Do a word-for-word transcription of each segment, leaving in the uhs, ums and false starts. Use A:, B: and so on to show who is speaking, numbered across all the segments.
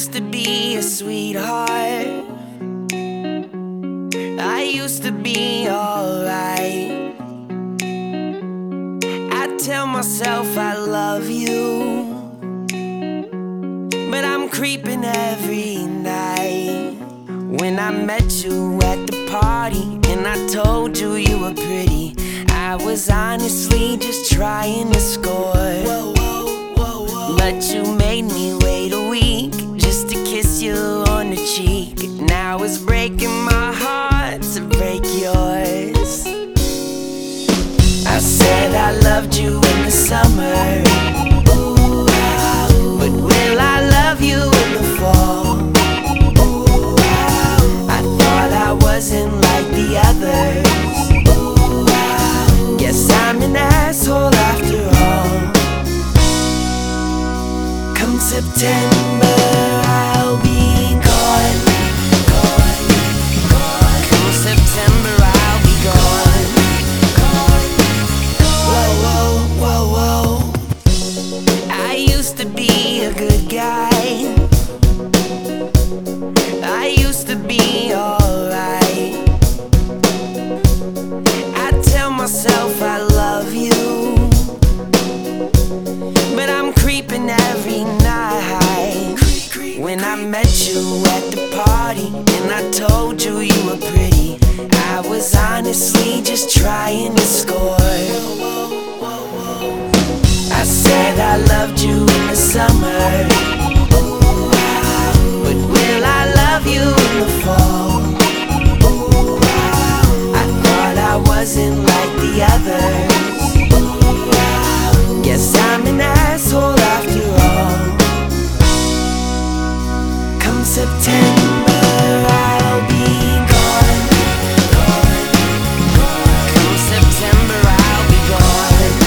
A: used to be a sweetheart. I used to be alright. I tell myself I love you, but I'm creeping every night. When I met you at the party and I told you you were pretty, I was honestly just trying to score. Whoa, whoa, whoa, whoa. But you made me wait a week just to kiss you on the cheek. Now it's breaking my heart to break yours. I said I loved you in the summer, ooh, ah, but will I love you in the fall? Ooh, ah, I thought I wasn't like the others. Ooh, ah, guess I'm an asshole after all. Come September, I'll be gone. Come September, I'll be gone. I used to be a good guy. I used to be alright. I tell myself I love you, but I'm creeping every night. When I met you at the party and I told you you were pretty, I was honestly just trying to score. I said I loved you in the summer, ooh, ah, but will I love you in the fall? Ooh, ah, I thought I wasn't like the others. Ooh, ah, guess I'm an asshole after all. Come September, I'll be gone. Come September, I'll be gone.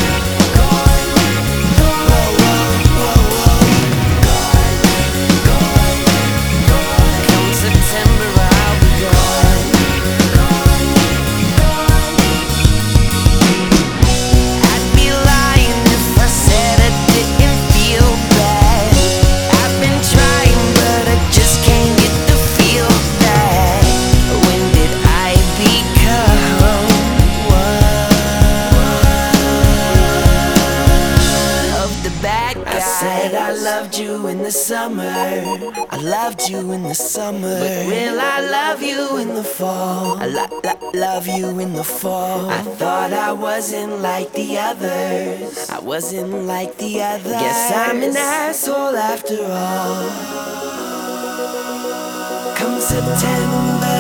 A: I loved you in the summer, I loved you in the summer, but will I love you in the fall? I lo lo love you in the fall. I thought I wasn't like the others, I wasn't like the others. Guess I'm an asshole after all. Come September,